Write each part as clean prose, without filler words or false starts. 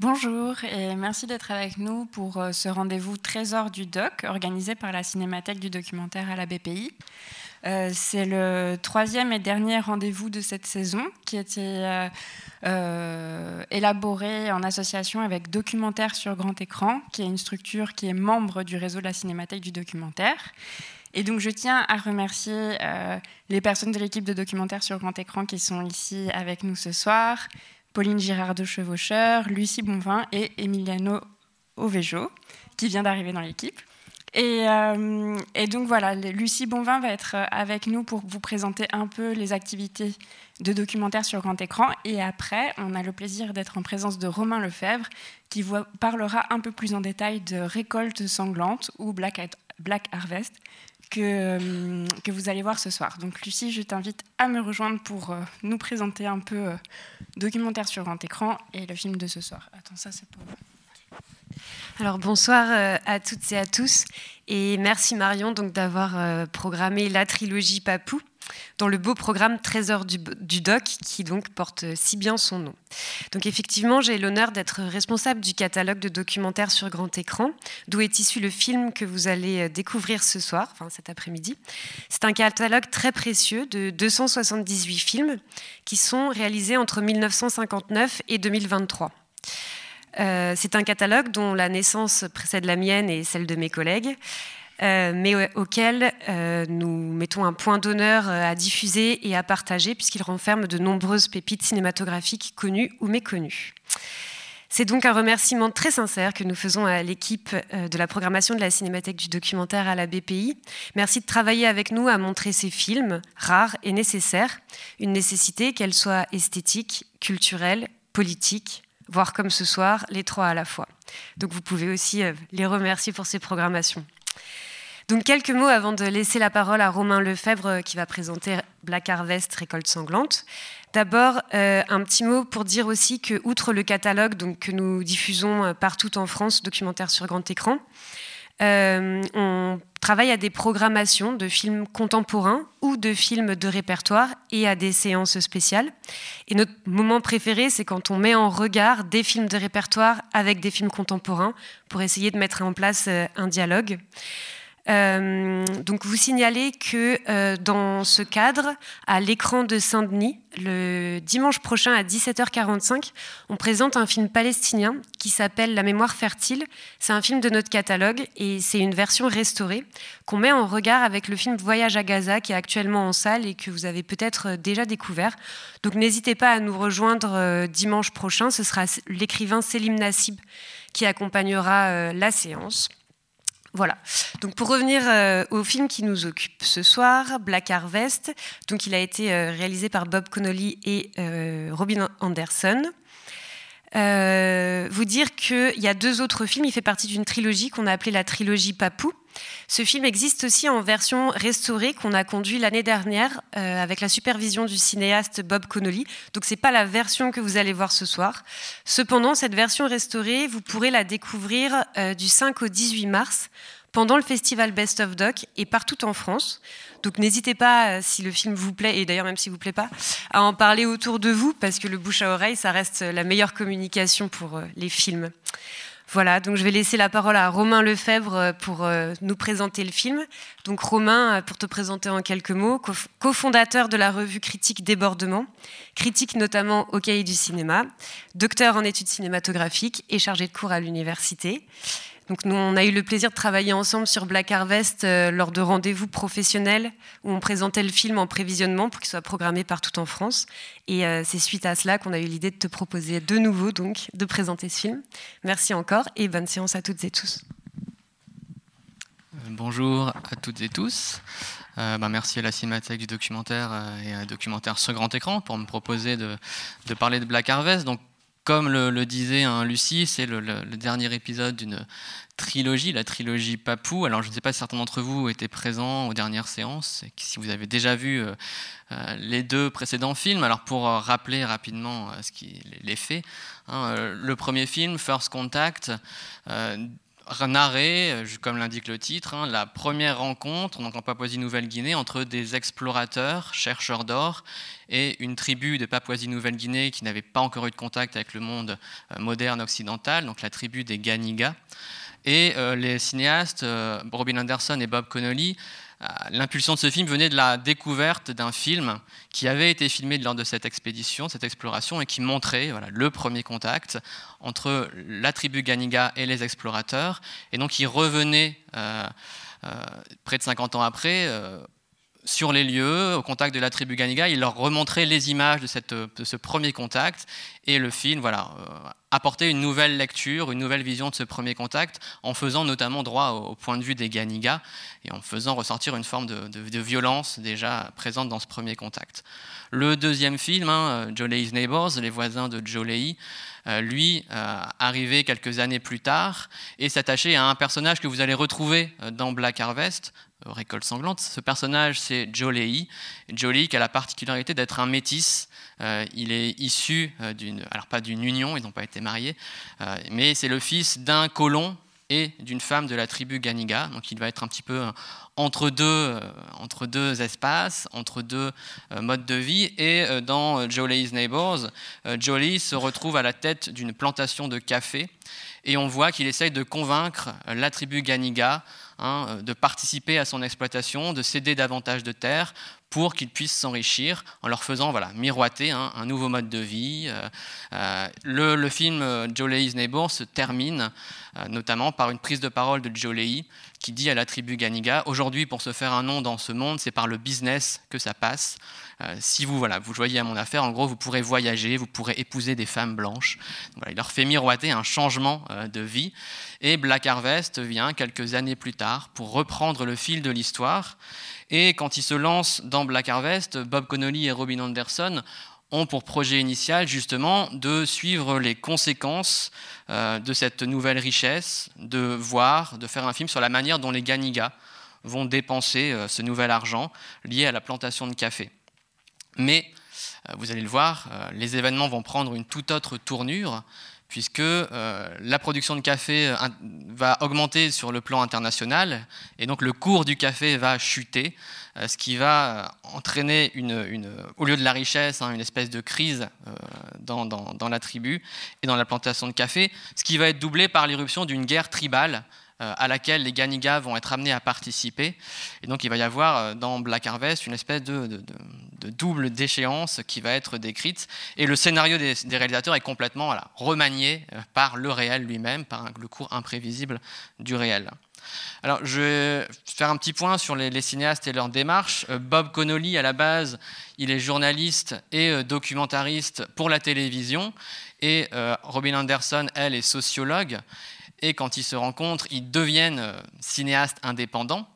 Bonjour et merci d'être avec nous pour ce rendez-vous Trésor du Doc organisé par la Cinémathèque du documentaire à la BPI. C'est le troisième et dernier rendez-vous de cette saison qui a été élaboré en association avec Documentaire sur grand écran, qui est une structure qui est membre du réseau de la Cinémathèque du documentaire. Et donc je tiens à remercier les personnes de l'équipe de Documentaire sur grand écran qui sont ici avec nous ce soir. Pauline Girardot-Chevaucheur, Lucie Bonvin et Emiliano Ovejo, qui vient d'arriver dans l'équipe. Et donc voilà, Lucie Bonvin va être avec nous pour vous présenter un peu les activités de Documentaire sur grand écran. Et après, on a le plaisir d'être en présence de Romain Lefebvre, qui vous parlera un peu plus en détail de Récolte sanglante ou Black Harvest, que vous allez voir ce soir. Donc Lucie, je t'invite à me rejoindre pour nous présenter un peu Documentaire sur grand écran et le film de ce soir. Attends, ça c'est pour vous. Alors bonsoir à toutes et à tous et merci Marion donc d'avoir programmé la trilogie Papou dans le beau programme Trésor du Doc qui donc porte si bien son nom. Donc effectivement, j'ai l'honneur d'être responsable du catalogue de documentaires sur grand écran, d'où est issu le film que vous allez découvrir ce soir, enfin cet après-midi. C'est un catalogue très précieux de 278 films qui sont réalisés entre 1959 et 2023. C'est un catalogue dont la naissance précède la mienne et celle de mes collègues, mais auquel nous mettons un point d'honneur à diffuser et à partager, puisqu'il renferme de nombreuses pépites cinématographiques connues ou méconnues. C'est donc un remerciement très sincère que nous faisons à l'équipe de la programmation de la Cinémathèque du documentaire à la BPI. Merci de travailler avec nous à montrer ces films rares et nécessaires, une nécessité qu'elle soit esthétique, culturelle, politique, voire comme ce soir, les trois à la fois. Donc vous pouvez aussi les remercier pour ces programmations. Donc quelques mots avant de laisser la parole à Romain Lefebvre qui va présenter Black Harvest, Récolte sanglante. D'abord, un petit mot pour dire aussi que, outre le catalogue donc, que nous diffusons partout en France, documentaire sur grand écran, on travaille à des programmations de films contemporains ou de films de répertoire et à des séances spéciales. Et notre moment préféré, c'est quand on met en regard des films de répertoire avec des films contemporains pour essayer de mettre en place un dialogue. Donc vous signalez que dans ce cadre, à l'écran de Saint-Denis, le dimanche prochain à 17h45, on présente un film palestinien qui s'appelle La mémoire fertile. C'est un film de notre catalogue et c'est une version restaurée qu'on met en regard avec le film Voyage à Gaza qui est actuellement en salle et que vous avez peut-être déjà découvert. Donc n'hésitez pas à nous rejoindre dimanche prochain. Ce sera l'écrivain Selim Nassib qui accompagnera la séance. Voilà. Donc pour revenir au film qui nous occupe ce soir, Black Harvest. Donc il a été réalisé par Bob Connolly et Robin Anderson. Vous dire qu'il y a deux autres films. Il fait partie d'une trilogie qu'on a appelée la trilogie Papou. Ce film existe aussi en version restaurée qu'on a conduit l'année dernière avec la supervision du cinéaste Bob Connolly. Donc c'est pas la version que vous allez voir ce soir. Cependant, cette version restaurée, vous pourrez la découvrir du 5 au 18 mars pendant le festival Best of Doc et partout en France. Donc n'hésitez pas, si le film vous plaît, et d'ailleurs même s'il ne vous plaît pas, à en parler autour de vous parce que le bouche à oreille, ça reste la meilleure communication pour les films. Voilà, donc je vais laisser la parole à Romain Lefebvre pour nous présenter le film. Donc Romain, pour te présenter en quelques mots, cofondateur de la revue critique Débordement, critique notamment au Cahier du cinéma, docteur en études cinématographiques et chargé de cours à l'université. Donc nous, on a eu le plaisir de travailler ensemble sur Black Harvest lors de rendez-vous professionnels où on présentait le film en prévisionnement pour qu'il soit programmé partout en France. Et c'est suite à cela qu'on a eu l'idée de te proposer de nouveau donc, de présenter ce film. Merci encore et bonne séance à toutes et tous. Bonjour à toutes et tous. Merci à la Cinémathèque du documentaire et à Documentaire sur grand écran pour me proposer de parler de Black Harvest. Donc, comme le disait Lucie, c'est le dernier épisode d'une trilogie, la trilogie Papou. Alors je ne sais pas si certains d'entre vous étaient présents aux dernières séances, et si vous avez déjà vu les deux précédents films. Alors pour rappeler rapidement les faits, le premier film, First Contact, narrer, comme l'indique le titre, la première rencontre donc en Papouasie-Nouvelle-Guinée entre des explorateurs, chercheurs d'or, et une tribu de Papouasie-Nouvelle-Guinée qui n'avait pas encore eu de contact avec le monde moderne occidental, donc la tribu des Ganiga. Et les cinéastes Robin Anderson et Bob Connolly, l'impulsion de ce film venait de la découverte d'un film qui avait été filmé lors de cette expédition, cette exploration, et qui montrait le premier contact entre la tribu Ganiga et les explorateurs. Et donc ils revenaient près de 50 ans après sur les lieux, au contact de la tribu Ganiga. Il leur remontrait les images de ce premier contact, et le film apportait une nouvelle lecture, une nouvelle vision de ce premier contact, en faisant notamment droit au point de vue des Ganiga, et en faisant ressortir une forme de violence déjà présente dans ce premier contact. Le deuxième film, Joe Leahy's Neighbors, les voisins de Joe Leahy, lui, arrivé quelques années plus tard, et s'attachait à un personnage que vous allez retrouver dans Black Harvest, Récolte sanglante. Ce personnage, c'est Joe Leahy. Joe Leahy qui a la particularité d'être un métis. Il est issu alors pas d'une union, ils n'ont pas été mariés, mais c'est le fils d'un colon et d'une femme de la tribu Ganiga. Donc il va être un petit peu entre deux espaces, entre deux modes de vie. Et dans Joe Leahy's Neighbors, Joe Leahy se retrouve à la tête d'une plantation de café, et on voit qu'il essaye de convaincre la tribu Ganiga de participer à son exploitation, de céder davantage de terres pour qu'ils puissent s'enrichir, en leur faisant miroiter un nouveau mode de vie. Le film Joe Leahy's Neighbors se termine notamment par une prise de parole de Joe Leahy qui dit à la tribu Ganiga: aujourd'hui, pour se faire un nom dans ce monde, c'est par le business que ça passe. Si vous joignez à mon affaire, en gros, vous pourrez voyager, vous pourrez épouser des femmes blanches. Il leur fait miroiter un changement de vie. Et Black Harvest vient quelques années plus tard pour reprendre le fil de l'histoire. Et quand ils se lancent dans Black Harvest, Bob Connolly et Robin Anderson ont pour projet initial justement de suivre les conséquences de cette nouvelle richesse, de faire un film sur la manière dont les Ganiga vont dépenser ce nouvel argent lié à la plantation de café. Mais, vous allez le voir, les événements vont prendre une toute autre tournure, puisque la production de café va augmenter sur le plan international, et donc le cours du café va chuter, ce qui va entraîner, au lieu de la richesse, une espèce de crise dans la tribu et dans la plantation de café, ce qui va être doublé par l'irruption d'une guerre tribale à laquelle les Ganiga vont être amenés à participer. Et donc il va y avoir dans Black Harvest une espèce de double déchéance qui va être décrite. Et le scénario des réalisateurs est complètement remanié par le réel lui-même, par le cours imprévisible du réel. Alors, je vais faire un petit point sur les cinéastes et leur démarche. Bob Connolly, à la base, il est journaliste et documentariste pour la télévision. Et Robin Anderson, elle, est sociologue. Et quand ils se rencontrent, ils deviennent cinéastes indépendants.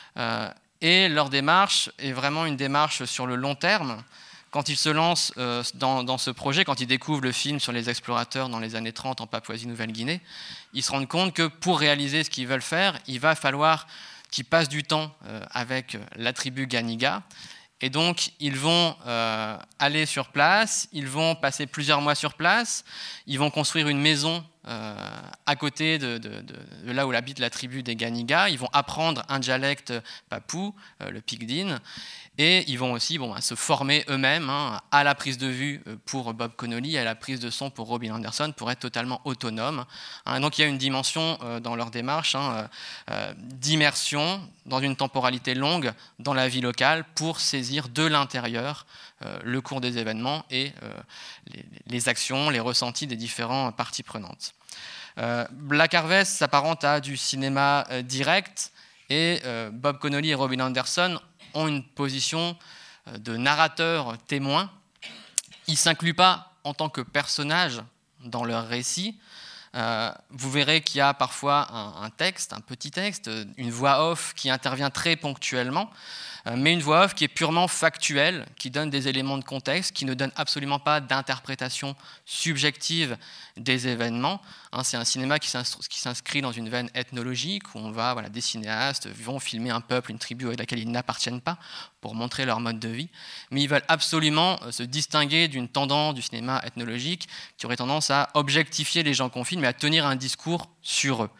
Et leur démarche est vraiment une démarche sur le long terme. Quand ils se lancent dans ce projet, quand ils découvrent le film sur les explorateurs dans les années 30 en Papouasie-Nouvelle-Guinée, ils se rendent compte que pour réaliser ce qu'ils veulent faire, il va falloir qu'ils passent du temps avec la tribu Ganiga. Et donc, ils vont aller sur place, ils vont passer plusieurs mois sur place, ils vont construire une maison à côté de là où habite la tribu des Ganiga, ils vont apprendre un dialecte papou, le Pigdin, et ils vont aussi se former eux-mêmes à la prise de vue pour Bob Connolly et à la prise de son pour Robin Anderson pour être totalement autonomes. Donc il y a une dimension dans leur démarche d'immersion dans une temporalité longue dans la vie locale pour saisir de l'intérieur le cours des événements et les actions, les ressentis des différentes parties prenantes. Black Harvest s'apparente à du cinéma direct et Bob Connolly et Robin Anderson ont une position de narrateur témoin. Ils ne s'incluent pas en tant que personnages dans leur récit. Vous verrez qu'il y a parfois un texte, un petit texte, une voix off qui intervient très ponctuellement, mais une voix off qui est purement factuelle, qui donne des éléments de contexte, qui ne donne absolument pas d'interprétation subjective des événements. C'est un cinéma qui s'inscrit dans une veine ethnologique, où on va, des cinéastes vont filmer un peuple, une tribu avec laquelle ils n'appartiennent pas, pour montrer leur mode de vie, mais ils veulent absolument se distinguer d'une tendance du cinéma ethnologique qui aurait tendance à objectifier les gens qu'on filme et à tenir un discours sur eux.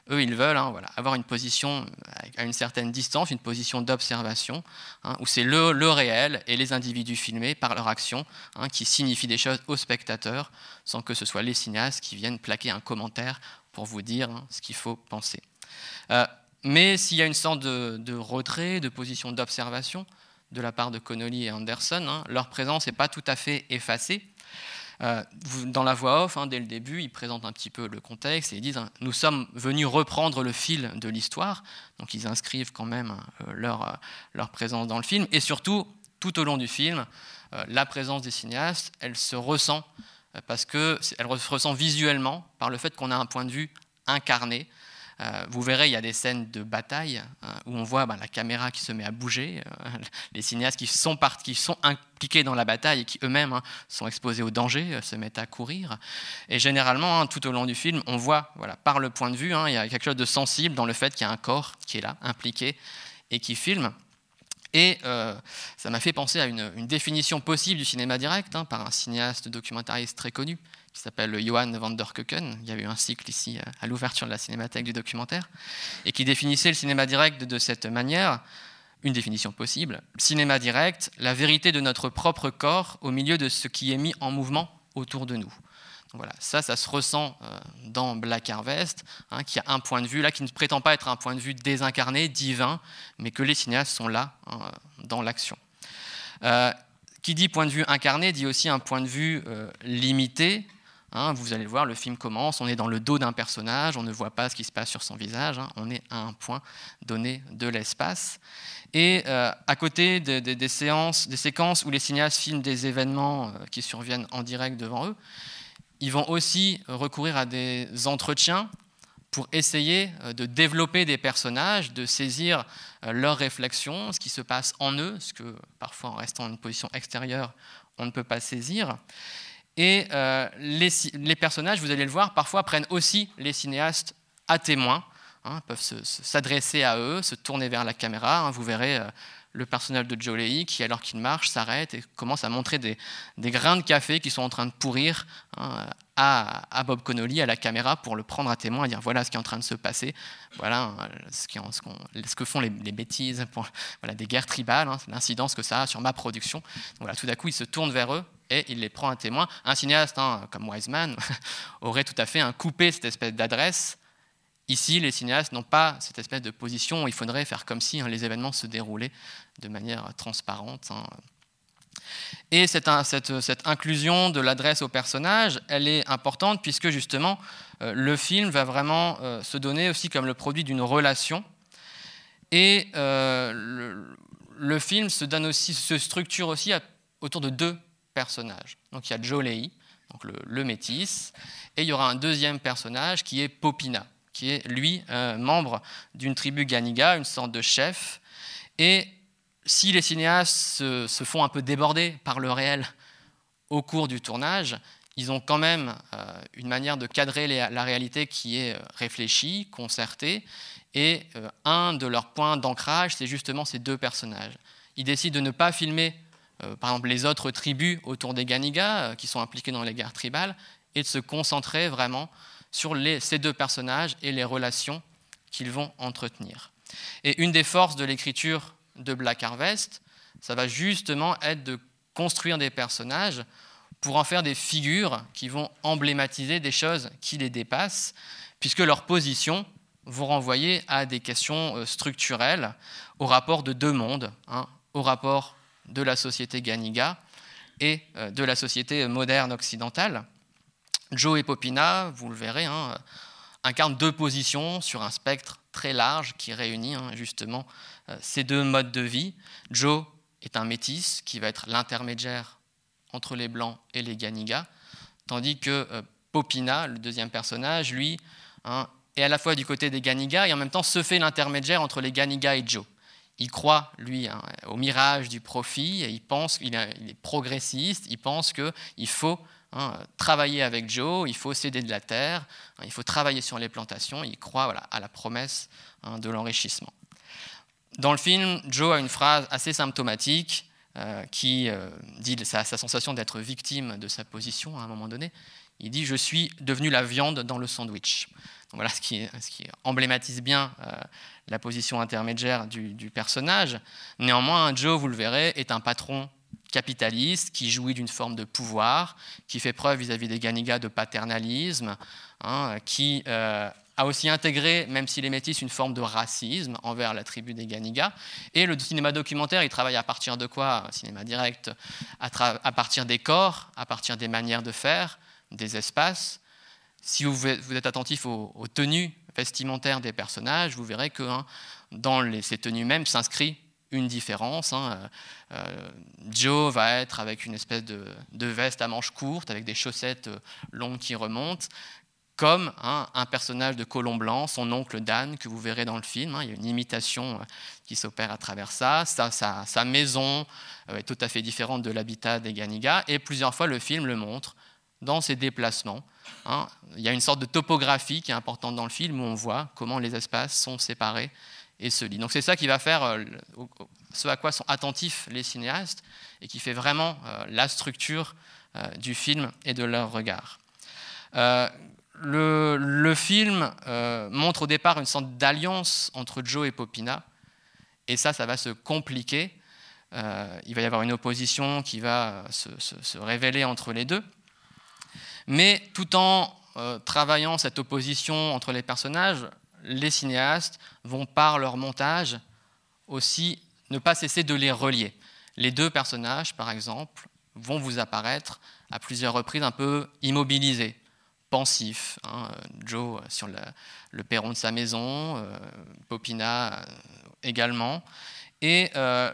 Eux, ils veulent avoir une position à une certaine distance, une position d'observation, où c'est le réel et les individus filmés par leur action qui signifient des choses aux spectateurs, sans que ce soit les cinéastes qui viennent plaquer un commentaire pour vous dire ce qu'il faut penser. Mais s'il y a une sorte de retrait, de position d'observation de la part de Connolly et Anderson, leur présence n'est pas tout à fait effacée. Dans la voix off, dès le début, ils présentent un petit peu le contexte et ils disent « Nous sommes venus reprendre le fil de l'histoire ». Donc ils inscrivent quand même leur présence dans le film. Et surtout, tout au long du film, la présence des cinéastes, elle se ressent, parce qu'elle se ressent visuellement par le fait qu'on a un point de vue incarné. Vous verrez, il y a des scènes de bataille où on voit la caméra qui se met à bouger, les cinéastes qui sont impliqués dans la bataille et qui eux-mêmes sont exposés au danger, se mettent à courir. Et généralement, tout au long du film, on voit, par le point de vue, il y a quelque chose de sensible dans le fait qu'il y a un corps qui est là, impliqué, et qui filme. Et ça m'a fait penser à une définition possible du cinéma direct par un cinéaste documentariste très connu, qui s'appelle Johan van der Keuken. Il y avait eu un cycle ici à l'ouverture de la Cinémathèque du documentaire, et qui définissait le cinéma direct de cette manière, une définition possible. Cinéma direct, la vérité de notre propre corps au milieu de ce qui est mis en mouvement autour de nous. Donc voilà, ça se ressent dans Black Harvest, qui a un point de vue là qui ne prétend pas être un point de vue désincarné, divin, mais que les cinéastes sont là dans l'action. Qui dit point de vue incarné dit aussi un point de vue limité. Vous allez le voir, le film commence, on est dans le dos d'un personnage, on ne voit pas ce qui se passe sur son visage, on est à un point donné de l'espace. Et à côté des séquences où les cinéastes filment des événements qui surviennent en direct devant eux, ils vont aussi recourir à des entretiens pour essayer de développer des personnages, de saisir leurs réflexions, ce qui se passe en eux, ce que parfois en restant dans une position extérieure, on ne peut pas saisir. Et les personnages, vous allez le voir, parfois prennent aussi les cinéastes à témoin, peuvent s'adresser à eux, se tourner vers la caméra. Vous verrez le personnage de Joe Leigh qui, alors qu'il marche, s'arrête et commence à montrer des grains de café qui sont en train de pourrir à Bob Connolly, à la caméra, pour le prendre à témoin et dire voilà ce qui est en train de se passer, voilà ce que font les bêtises, des guerres tribales, l'incidence que ça a sur ma production. Donc voilà, tout d'un coup, il se tourne vers eux et il les prend à témoin. Un cinéaste comme Wiseman aurait tout à fait coupé cette espèce d'adresse. Ici, les cinéastes n'ont pas cette espèce de position où il faudrait faire comme si les événements se déroulaient de manière transparente. Et cette inclusion de l'adresse au personnage, elle est importante puisque justement, le film va vraiment se donner aussi comme le produit d'une relation. Et le film se structure aussi autour de deux personnages. Donc il y a Joe Leigh, donc le métis, et il y aura un deuxième personnage qui est Popina, qui est, lui, membre d'une tribu Ganiga, une sorte de chef. Et si les cinéastes se font un peu déborder par le réel au cours du tournage, ils ont quand même une manière de cadrer la réalité qui est réfléchie, concertée. Et un de leurs points d'ancrage, c'est justement ces deux personnages. Ils décident de ne pas filmer, par exemple, les autres tribus autour des Ganiga, qui sont impliquées dans les guerres tribales, et de se concentrer vraiment sur ces deux personnages et les relations qu'ils vont entretenir. Et une des forces de l'écriture de Black Harvest, ça va justement être de construire des personnages pour en faire des figures qui vont emblématiser des choses qui les dépassent, puisque leurs positions vont renvoyer à des questions structurelles, au rapport de deux mondes, au rapport de la société Ganiga et de la société moderne occidentale. Joe et Popina, vous le verrez, incarnent deux positions sur un spectre très large qui réunit justement ces deux modes de vie. Joe est un métis qui va être l'intermédiaire entre les Blancs et les Ganiga, tandis que Popina, le deuxième personnage, lui, est à la fois du côté des Ganiga et en même temps se fait l'intermédiaire entre les Ganiga et Joe. Il croit, lui, au mirage du profit, et il pense qu'il est progressiste, il pense qu'il faut travailler avec Joe, il faut céder de la terre, il faut travailler sur les plantations, il croit à la promesse de l'enrichissement. Dans le film, Joe a une phrase assez symptomatique, qui dit sa sensation d'être victime de sa position à un moment donné. Il dit « Je suis devenu la viande dans le sandwich ». Donc voilà ce qui emblématise bien la position intermédiaire du personnage. Néanmoins, Joe, vous le verrez, est un patron capitaliste qui jouit d'une forme de pouvoir, qui fait preuve vis-à-vis des Ganiga de paternalisme, qui a aussi intégré, même s'il est métis, une forme de racisme envers la tribu des Ganiga. Et le cinéma documentaire, il travaille à partir de quoi? Cinéma direct, à partir des corps, à partir des manières de faire, des espaces. Si vous êtes attentif aux tenues vestimentaires des personnages, vous verrez que dans ces tenues mêmes s'inscrit une différence. Joe va être avec une espèce de veste à manches courtes, avec des chaussettes longues qui remontent, comme un personnage de Colomb Blanc, son oncle Dan, que vous verrez dans le film. Il y a une imitation qui s'opère à travers ça. Sa maison est tout à fait différente de l'habitat des Ganiga, et plusieurs fois le film le montre dans ses déplacements. Il y a une sorte de topographie qui est importante dans le film, où on voit comment les espaces sont séparés et se lient. Donc c'est ça qui va faire ce à quoi sont attentifs les cinéastes, et qui fait vraiment la structure du film et de leur regard. Le film montre au départ une sorte d'alliance entre Joe et Popina, et ça va se compliquer. Il va y avoir une opposition qui va se révéler entre les deux. Mais tout en travaillant cette opposition entre les personnages, les cinéastes vont, par leur montage, aussi ne pas cesser de les relier. Les deux personnages, par exemple, vont vous apparaître à plusieurs reprises un peu immobilisés, pensifs. Joe sur le perron de sa maison, Popina également. Et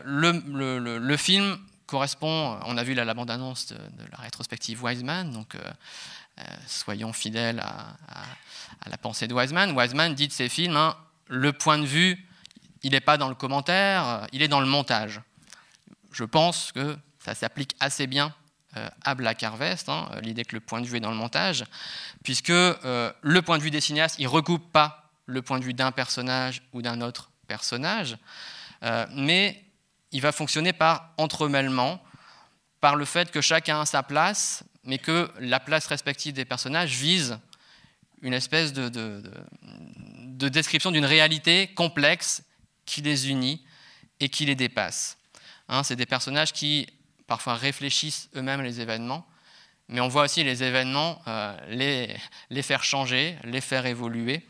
le film correspond, on a vu la bande-annonce de la rétrospective Wiseman, donc soyons fidèles à la pensée de Wiseman. Wiseman dit de ses films, le point de vue, il n'est pas dans le commentaire, il est dans le montage. Je pense que ça s'applique assez bien à Black Harvest, l'idée que le point de vue est dans le montage, puisque le point de vue des cinéastes, il ne recoupe pas le point de vue d'un personnage ou d'un autre personnage, mais il va fonctionner par entremêlement, par le fait que chacun a sa place, mais que la place respective des personnages vise une espèce de description d'une réalité complexe qui les unit et qui les dépasse. C'est des personnages qui parfois réfléchissent eux-mêmes les événements, mais on voit aussi les événements les faire changer, les faire évoluer.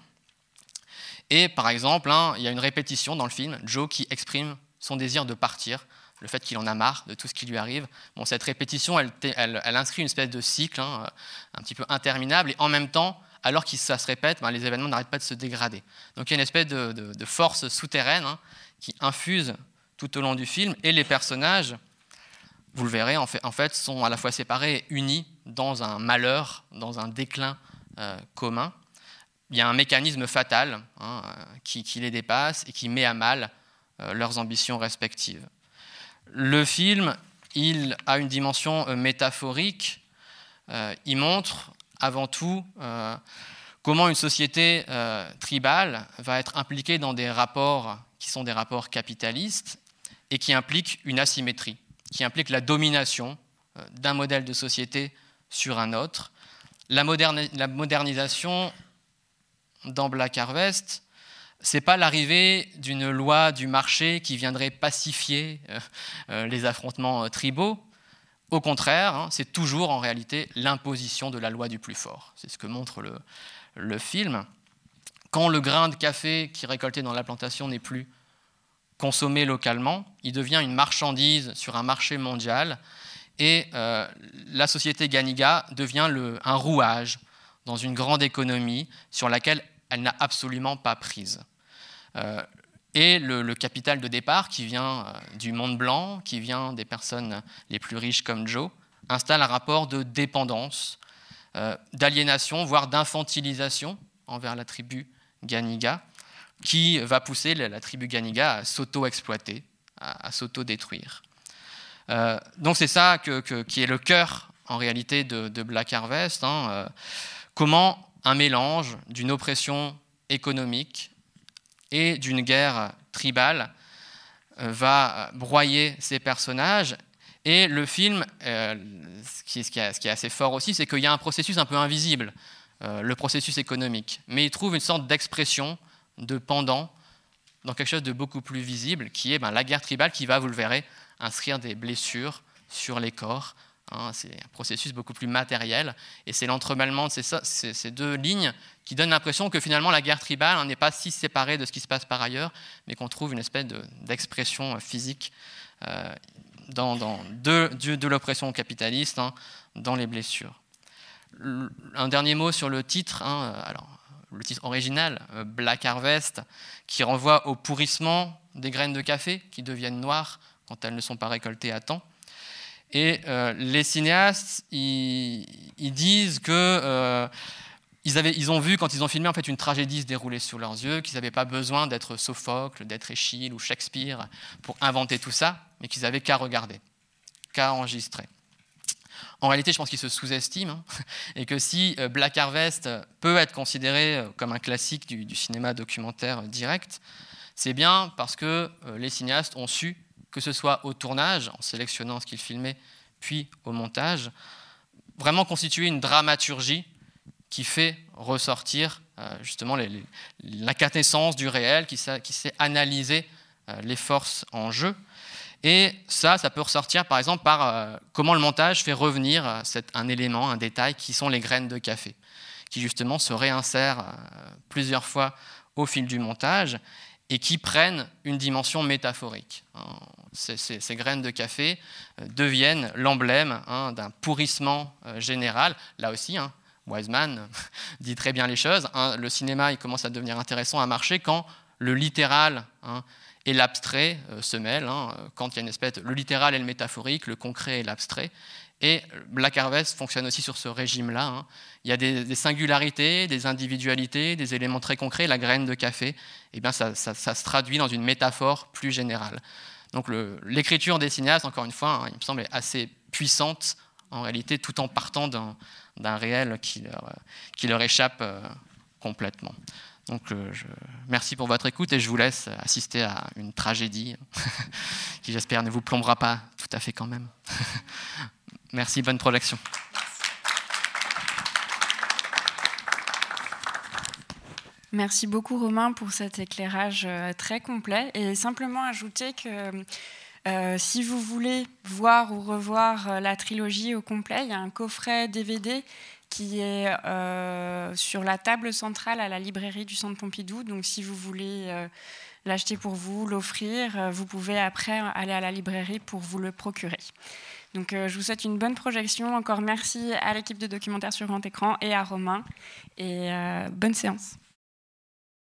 Et par exemple, il y a une répétition dans le film, Joe qui exprime son désir de partir, le fait qu'il en a marre de tout ce qui lui arrive. Bon, cette répétition, elle inscrit une espèce de cycle un petit peu interminable, et en même temps, alors que ça se répète, les événements n'arrêtent pas de se dégrader. Donc il y a une espèce de force souterraine qui infuse tout au long du film, et les personnages, vous le verrez, en fait, sont à la fois séparés et unis dans un malheur, dans un déclin commun. Il y a un mécanisme fatal qui les dépasse et qui met à mal leurs ambitions respectives. Le film, il a une dimension métaphorique. Il montre avant tout comment une société tribale va être impliquée dans des rapports qui sont des rapports capitalistes et qui impliquent une asymétrie, qui impliquent la domination d'un modèle de société sur un autre. La modernisation dans Black Harvest, ce n'est pas l'arrivée d'une loi du marché qui viendrait pacifier les affrontements tribaux. Au contraire, c'est toujours en réalité l'imposition de la loi du plus fort. C'est ce que montre le film. Quand le grain de café qui est récolté dans la plantation n'est plus consommé localement, il devient une marchandise sur un marché mondial, et la société Ganiga devient un rouage dans une grande économie sur laquelle elle n'a absolument pas prise. Et le capital de départ, qui vient du monde blanc, qui vient des personnes les plus riches comme Joe, installe un rapport de dépendance, d'aliénation, voire d'infantilisation envers la tribu Ganiga, qui va pousser la tribu Ganiga à s'auto-exploiter, à s'auto-détruire. Donc c'est ça qui est le cœur, en réalité, de Black Harvest. Comment un mélange d'une oppression économique et d'une guerre tribale va broyer ses personnages. Et le film, ce qui est assez fort aussi, c'est qu'il y a un processus un peu invisible, le processus économique. Mais il trouve une sorte d'expression, de pendant, dans quelque chose de beaucoup plus visible, qui est la guerre tribale qui va, vous le verrez, inscrire des blessures sur les corps. C'est un processus beaucoup plus matériel. Et c'est l'entremêlement de ces deux lignes qui donne l'impression que finalement la guerre tribale n'est pas si séparée de ce qui se passe par ailleurs, mais qu'on trouve une espèce d'expression physique de l'oppression capitaliste, dans les blessures. Un dernier mot sur le titre. Alors, le titre original, Black Harvest, qui renvoie au pourrissement des graines de café qui deviennent noires quand elles ne sont pas récoltées à temps. Et les cinéastes, ils disent que ils ont vu, quand ils ont filmé en fait, une tragédie se dérouler sous leurs yeux, qu'ils n'avaient pas besoin d'être Sophocle, d'être Échille ou Shakespeare pour inventer tout ça, mais qu'ils n'avaient qu'à regarder, qu'à enregistrer. En réalité, je pense qu'ils se sous-estiment, et que si Black Harvest peut être considéré comme un classique du cinéma documentaire direct, c'est bien parce que les cinéastes ont su, que ce soit au tournage, en sélectionnant ce qu'ils filmaient, puis au montage, vraiment constituer une dramaturgie qui fait ressortir justement l'incandescence du réel, qui sait analyser les forces en jeu. Et ça peut ressortir par exemple par comment le montage fait revenir un élément, un détail, qui sont les graines de café, qui justement se réinsèrent plusieurs fois au fil du montage et qui prennent une dimension métaphorique. Ces graines de café deviennent l'emblème d'un pourrissement général. Là aussi, Wiseman dit très bien les choses. Le cinéma il commence à devenir intéressant à marcher quand le littéral et l'abstrait se mêlent, quand il y a une espèce le littéral et le métaphorique, le concret et l'abstrait. Et Black Harvest fonctionne aussi sur ce régime-là. Il y a des singularités, des individualités, des éléments très concrets. La graine de café, ça se traduit dans une métaphore plus générale. Donc l'écriture des cinéastes, encore une fois, il me semble assez puissante en réalité, tout en partant d'un réel qui leur échappe complètement. Donc, merci pour votre écoute et je vous laisse assister à une tragédie qui, j'espère, ne vous plombera pas tout à fait quand même. Merci, bonne projection. Merci beaucoup Romain pour cet éclairage très complet. Et simplement ajouter que si vous voulez voir ou revoir la trilogie au complet, il y a un coffret DVD qui est sur la table centrale à la librairie du Centre Pompidou. Donc si vous voulez l'acheter pour vous, l'offrir, vous pouvez après aller à la librairie pour vous le procurer. Donc je vous souhaite une bonne projection. Encore merci à l'équipe de documentaire sur grand écran et à Romain. Et bonne séance.